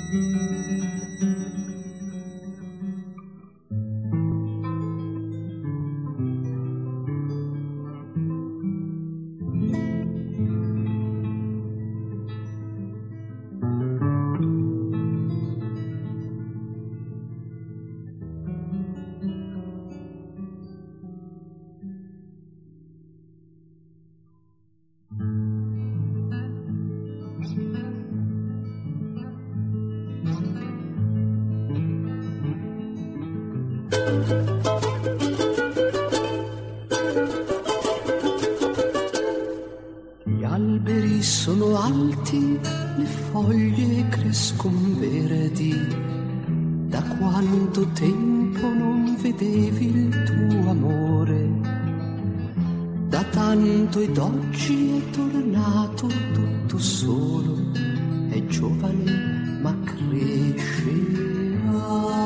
Gli alberi sono alti, le foglie crescono verdi. Da quanto tempo non vedevi il tuo amore? Da tanto ed oggi è tornato tutto solo, è giovane ma crescerà.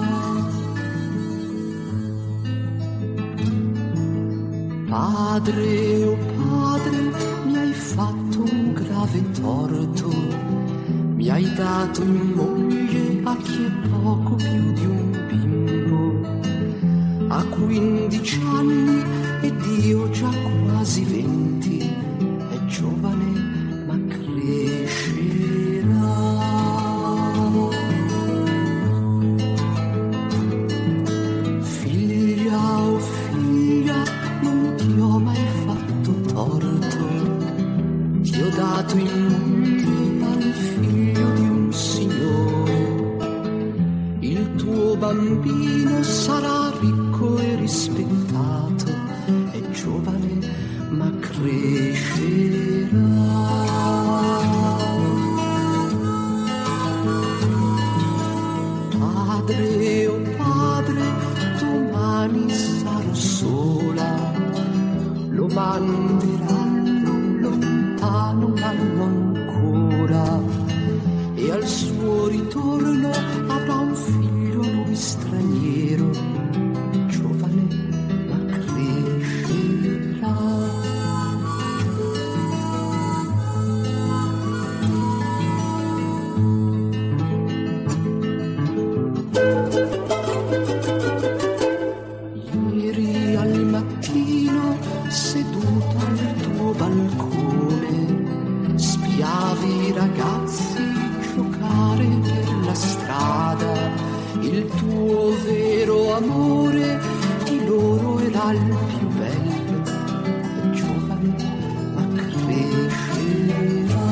Padre, oh padre, mi hai fatto un grave torto, mi hai dato in moglie a chi è poco più di un bimbo. Ha 15 anni ed io già quasi 20, è giovane ma crescerà. Figlia, oh figlia, non ti ho mai fatto torto, ti ho dato in moglie al figlio di un signore. Il tuo bambino sarà ricco e rispettato, è giovane ma crescerà. Padre, oh padre, domani sarò sola, lo manderanno lontano ma non ancora, e al suo ritorno avrà un figlio lui straniero, giovane ma crescerà. Ieri al mattino, seduta al tuo balcone, spiavi i ragazzi giocare per la strada. Il tuo vero amore di loro era il più bello, è giovane ma crescerà.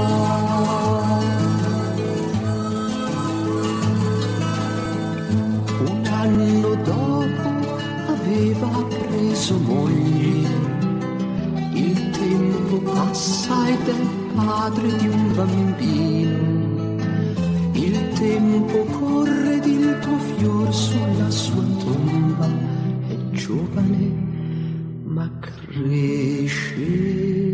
Un anno dopo aveva preso moglie, il tempo passa ed è padre di un bambino. Il tempo corre ed il tuo fior sulla sua tomba, è giovane ma cresce.